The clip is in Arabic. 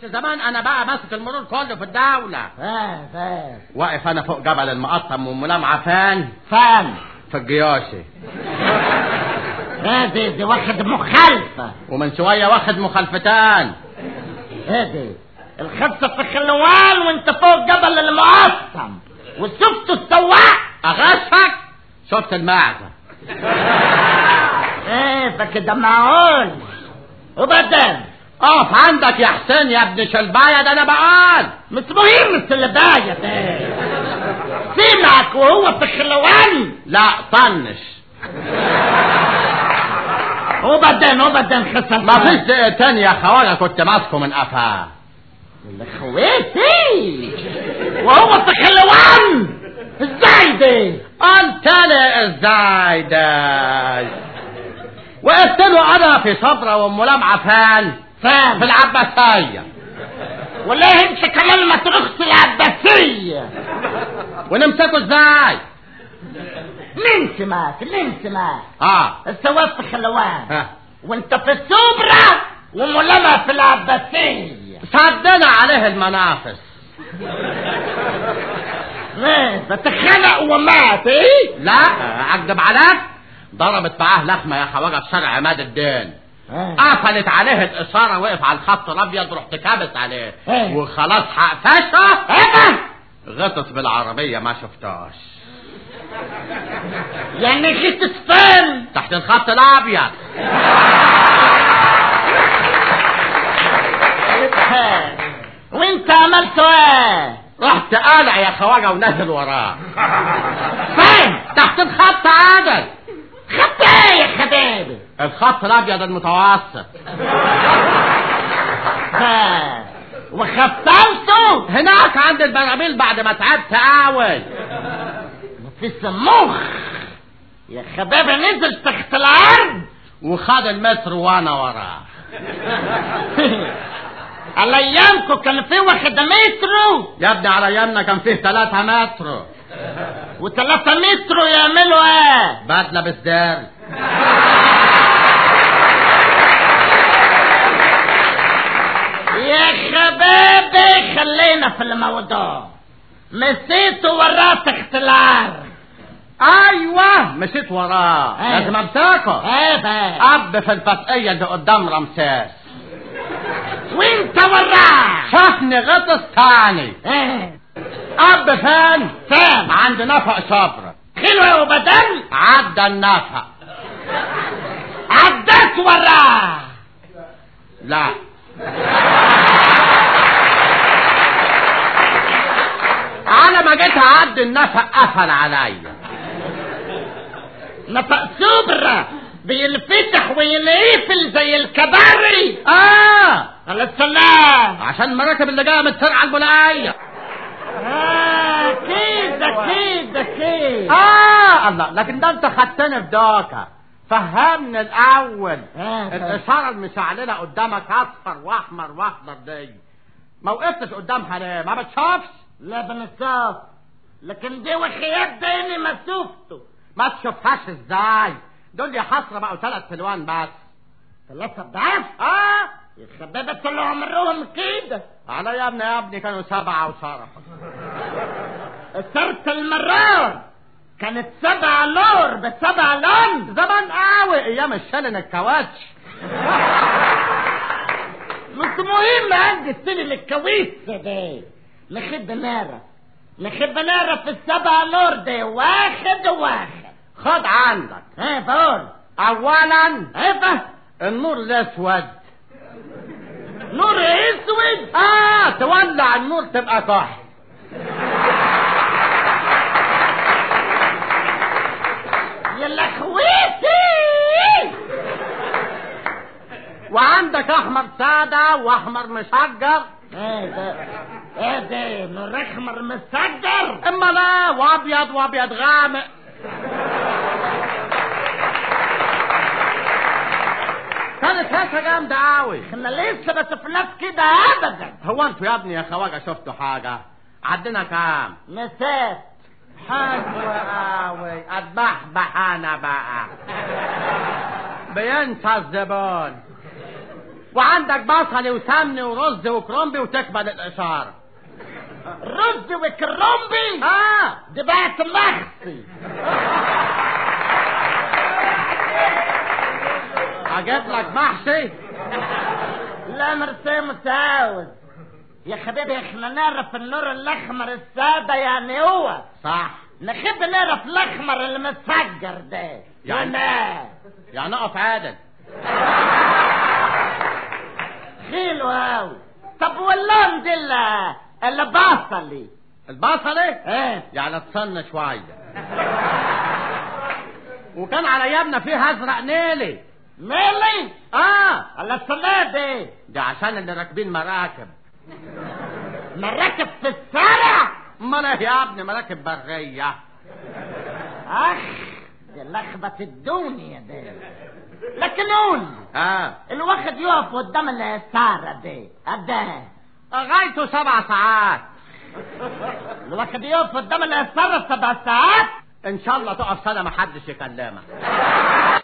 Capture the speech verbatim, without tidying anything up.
زمان انا بقى ماسك المرور كله في الدولة. فاهم فاهم. واقف انا فوق جبل المقطم وملامعة فان فاهم في الجياشي. ايه دي دي واخد مخالفة، ومن شوية واخد مخالفتان. ايه دي الخمسة في خلوان وانت فوق جبل المقطم وشفت السواق. اغشك شفت المعزة. ايه فكده معقول. وبعدين اقف عندك يا حسين يا ابن شلباية، ده انا بقال مش مهم الشلباية ده. سمعك وهو في خلوان. لا طنش. وبعدين وبعدين خسر ما فيش دقيقتين يا خواجة كنت ماسكه من قفاه. خويتي وهو في خلوان. ازاي دي؟ انت لي ازاي ده؟ وقفت له انا في صبرة وملامعة فان فان في العباسية. وليه انت كمان ما تروحش العباسية؟ ونمسكه ازاي؟ مين سماك مين سماك؟ اه السواق في خلوان اه. وانت في السوبرة وملامعة في العباسية. صدنا عليه المنافس. ايه بتخلق ومات ايه؟ لا اكدب عليك، ضربت معاه لخمة يا خواجة في شارع عماد الدين. اه. قفلت عليه الاشارة، وقف على الخط الابيض، رحت كابس عليه اه. وخلاص حقفشه. ايه غطس بالعربية ما شفتاش. يعني غطس فين؟ تحت الخط الابيض. وانت عملت ايه؟ رحت قالع يا خواجة ونزل وراه. فين؟ تحت الخط عادل. خط ايه يا حبيبي؟ الخط الابيض المتوسط. ها وخفلته هناك عند البراميل بعد ما تعبت قوي. مفيش مخ يا حبيبي. نزل تحت الارض وخد المتر وانا وراه. على ايامكم كان في واحد مترو يا ابني على ايامنا كان فيه ثلاثة مترو. وثلاثة مترو يعملوا ايه؟ بدلة بالدار. يا حبيبي خلينا في الموضوع. مسيت وراه تحت الارض. ايوه مشيت وراه. ايه. لازم امسكه. ايه بقى؟ اب في الفتقية اللي قدام رمسيس. وانت وراه شافني غطس تاني. ايه اب فين؟ فين؟ عند نفق صبرة. حلوة وبدل عدى النفق. عدت وراه. لا على ما جيت اعدي النفق قفل عليا. نفق سوبرة بينفتح وينقفل زي الكباري. اه على السلام. عشان المراكب اللي جايه من الترعه البلاقيه. اه كده كده كده. اه الله، لكن ده انت خدتني في دوكه. فهمني الاول. آه. الاشاره المشعلله قدامك اصفر واحمر واخضر دي ما وقفتش قدامها ليه؟ ما بتشوفش؟ لا بنصاف، لكن دي وخيات ديني ما شفته. ما تشوفهاش ازاي؟ دول يا حسره بقوا ثلاث سلوان بس. ثلاثة ضعف؟ اه يا شباب طلعوا عمرهم كده. على يا ابني يا ابني كانوا سبعة وشرف. صرت المرار كانت سبع لور بسبع لون. زمان قوي ايام الشلن الكواتش. مش مهم عندي السلم الكويس ده. نخب نارة نخب نارة في السبع لور دي واحد واحد. خد عندك. ايه بقول اولا ايه النور الاسود. نور اسود؟ اه تولع النور تبقى كحل. يا لخويتي. وعندك احمر سادة واحمر مشجر. ايه ده ايه ده نور احمر مسجر؟ اما لا وابيض وابيض غامق. كانت هسه جامدة قوي. احنا لسه ما شفناش كده ابدا. هو انتوا يا ابني يا خواجة شفتوا حاجة؟ عدنا كام؟ مسات. حلوة قوي. اتبحبح انا بقى. بينسى الزبون. وعندك بصل وسمن ورز وكرنبي وتقبل الاشاره. رز وكرنبي؟ اه دي بقت مخصي. اجيب لك محشي؟ لا مرسي متعاوز يا حبيبي، احنا نعرف النور الاحمر الساده يعني هو صح. نحب نعرف الاحمر اللي مسجر ده يعني يعني اقف عادل. حلو اوي. طب واللون دي اللي اللي بصلي؟ البصلي ايه يعني تصن شويه. وكان على يابنا فيه ازرق نيلي. ميلي؟ اه على الصلاة دي ده عشان اللي راكبين مراكب. مراكب في الشارع؟ امال ايه يا ابني؟ مراكب بريه. اخ دي لخبة الدنيا دي. لكن قول اه الواحد يقف قدام السارة دي قد ايه؟ غايته سبع ساعات. الواحد يقف قدام السارة سبع ساعات؟ ان شاء الله تقف سنه محدش يكلمك.